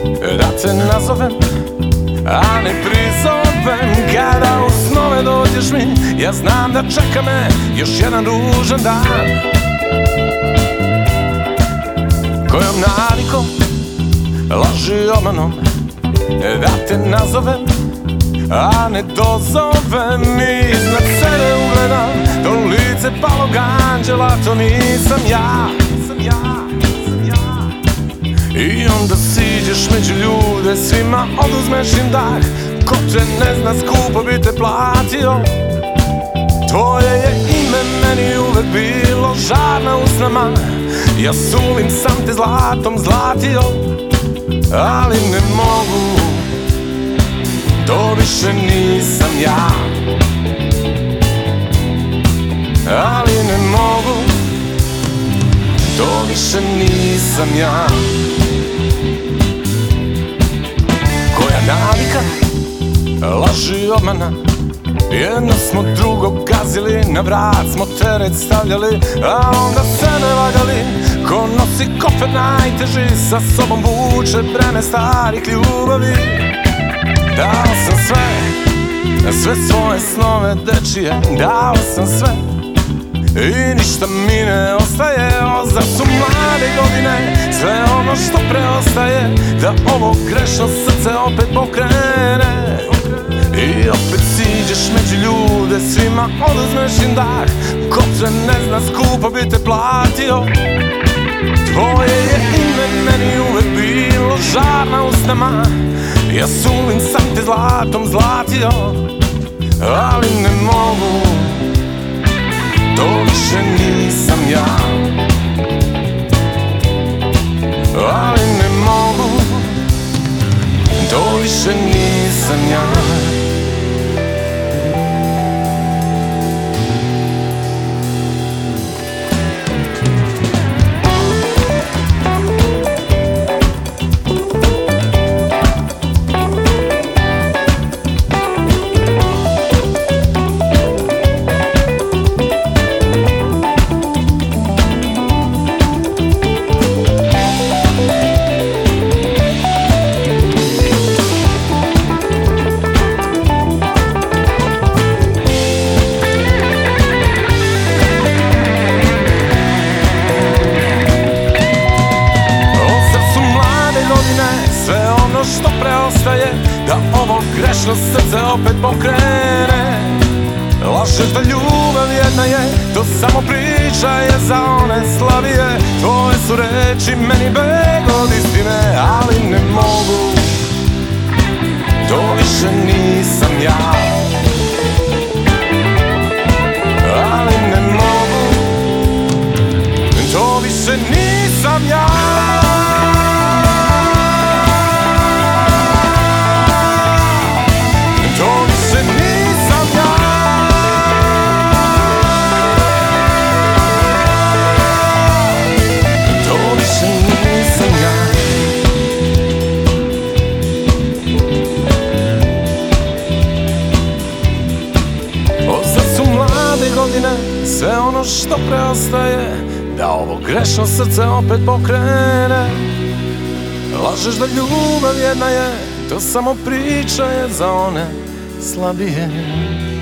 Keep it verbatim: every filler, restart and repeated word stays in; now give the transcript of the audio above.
da te nazovem, a ne prizovem. Kada u snove dođeš mi, ja znam da čeka me još jedan ružan dan. Kojom navikom, laži obmanom, da te nazovem, a ne dozovem. Iznad sebe ugledam to lice palog anđela, to nisam ja. I onda siđeš među ljude, svima oduzmeš im dah. Ko te ne zna, skupo bi te platio. Tvoje je ime meni uvek bilo žar na usnama. Ja suvim sam te zlatom zlatio, ali ne mogu, to više nisam ja. Ali ne mogu, to više nisam ja. Koja navika, laži obmana, jedno smo drugog gazili, na vrat smo teret stavljali, a onda se ne vagali. Ko nosi kofer najteži, sa sobom vuče breme starih ljubavi. Dao sam sve, sve svoje snove dečije, dao sam sve i ništa mi ne ostaje. O, zar su mlade godine sve ono što preostaje, da ovo grešno srce opet pokrene. I opet siđeš među ljude, svima oduzmeš im dah. Ko te ne zna, skupo bi te platio. Tvoje je ime meni uvek bilo žar na usnama. Ja suvim sam te zlatom zlatio, ali ne mogu, to više nisam ja. Ali ne mogu, to više nisam ja. Što preostaje, da ovo grešno srce opet pokrene. Lažeš da ljubav jedna je, to samo priča je za one slabije. Tvoje su reči meni beg od istine, ali ne mogu, to više nisam ja. Ali ne mogu, to više nisam ja. Sve ono što preostaje, da ovo grešno srce opet pokrene. Lažeš da ljubav jedna je, to samo priča je za one slabije.